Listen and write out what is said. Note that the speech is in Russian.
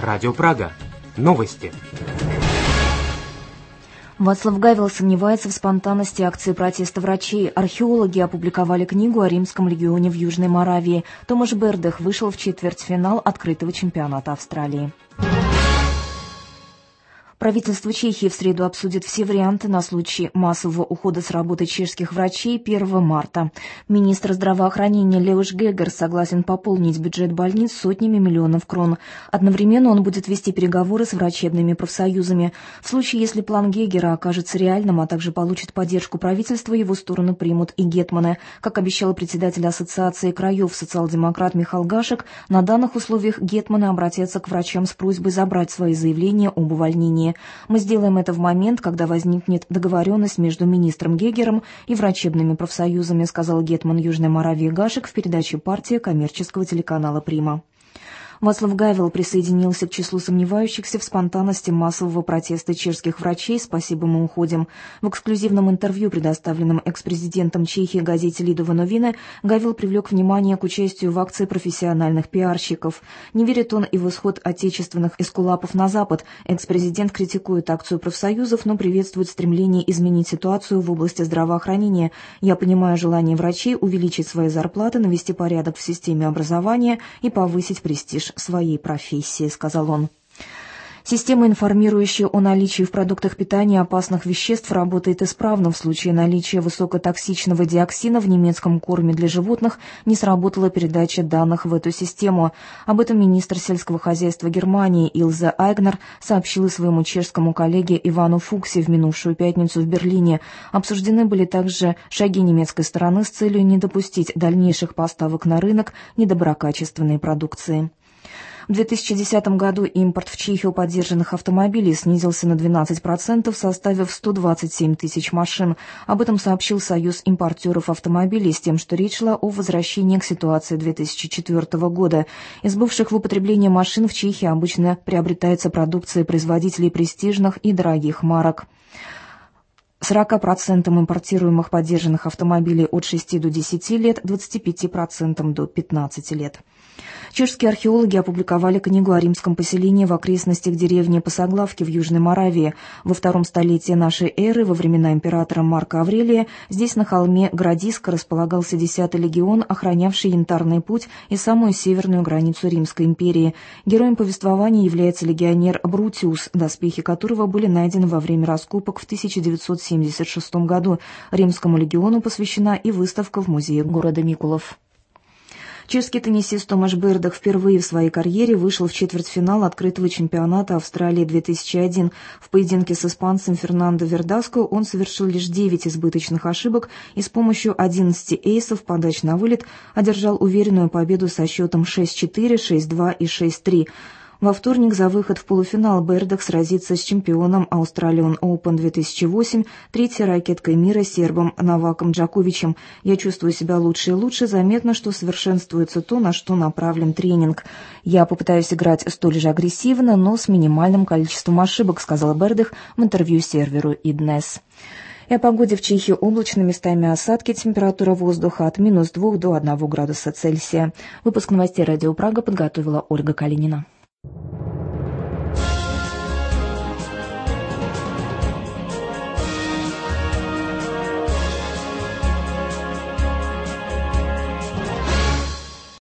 Радио Прага. Новости. Вацлав Гавел сомневается в спонтанности акции протеста врачей. Археологи опубликовали книгу о Римском легионе в Южной Моравии. Томаш Бердых вышел в четвертьфинал открытого чемпионата Австралии. Правительство Чехии в среду обсудит все варианты на случай массового ухода с работы чешских врачей 1 марта. Министр здравоохранения Леош Гегер согласен пополнить бюджет больниц сотнями миллионов крон. Одновременно он будет вести переговоры с врачебными профсоюзами. В случае, если план Гегера окажется реальным, а также получит поддержку правительства, его сторону примут и гетманы. Как обещал председатель Ассоциации краев социал-демократ Михаил Гашек, на данных условиях гетманы обратятся к врачам с просьбой забрать свои заявления об увольнении. Мы сделаем это в момент, когда возникнет договоренность между министром Гегером и врачебными профсоюзами, сказал гетман Южной Моравии Гашек в передаче «Партия» коммерческого телеканала «Прима». Вацлав Гавел присоединился к числу сомневающихся в спонтанности массового протеста чешских врачей «Спасибо, мы уходим». В эксклюзивном интервью, предоставленном экс-президентом Чехии газете «Лидové noviny», Гавел привлек внимание к участию в акции профессиональных пиарщиков. Не верит он и в исход отечественных эскулапов на Запад. Экс-президент критикует акцию профсоюзов, но приветствует стремление изменить ситуацию в области здравоохранения. «Я понимаю желание врачей увеличить свои зарплаты, навести порядок в системе образования и повысить престиж своей профессии», — сказал он. Система, информирующая о наличии в продуктах питания опасных веществ, работает исправно. В случае наличия высокотоксичного диоксина в немецком корме для животных не сработала передача данных в эту систему. Об этом министр сельского хозяйства Германии Илзе Айгнер сообщила своему чешскому коллеге Ивану Фуксе в минувшую пятницу в Берлине. Обсуждены были также шаги немецкой стороны с целью не допустить дальнейших поставок на рынок недоброкачественной продукции. В 2010 году импорт в Чехию подержанных автомобилей снизился на 12%, составив 127 тысяч машин. Об этом сообщил Союз импортеров автомобилей с тем, что речь шла о возвращении к ситуации 2004 года. Из бывших в употребление машин в Чехии обычно приобретается продукция производителей престижных и дорогих марок. 40% импортируемых подержанных автомобилей от 6 до 10 лет, 25% до 15 лет. Чешские археологи опубликовали книгу о римском поселении в окрестностях деревни Посоглавки в Южной Моравии. Во втором столетии нашей эры, во времена императора Марка Аврелия, здесь на холме Градиска располагался 10-й легион, охранявший Янтарный путь и самую северную границу Римской империи. Героем повествования является легионер Брутиус, доспехи которого были найдены во время раскопок в 1976 году. Римскому легиону посвящена и выставка в музее города Микулов. Чешский теннисист Томаш Бердых впервые в своей карьере вышел в четвертьфинал открытого чемпионата Австралии 2001. В поединке с испанцем Фернандо Вердаско он совершил лишь 9 избыточных ошибок и с помощью 11 эйсов подач на вылет одержал уверенную победу со счетом 6-4, 6-2 и 6-3. Во вторник за выход в полуфинал Бердых сразится с чемпионом Australian Open 2008, третьей ракеткой мира сербом Новаком Джоковичем. «Я чувствую себя лучше и лучше, заметно, что совершенствуется то, на что направлен тренинг. Я попытаюсь играть столь же агрессивно, но с минимальным количеством ошибок», — сказал Бердых в интервью серверу ИДНЕС. И о погоде в Чехии: облачно, местами осадки, температура воздуха от -2 до 1 градуса Цельсия. Выпуск новостей Радио Прага подготовила Ольга Калинина.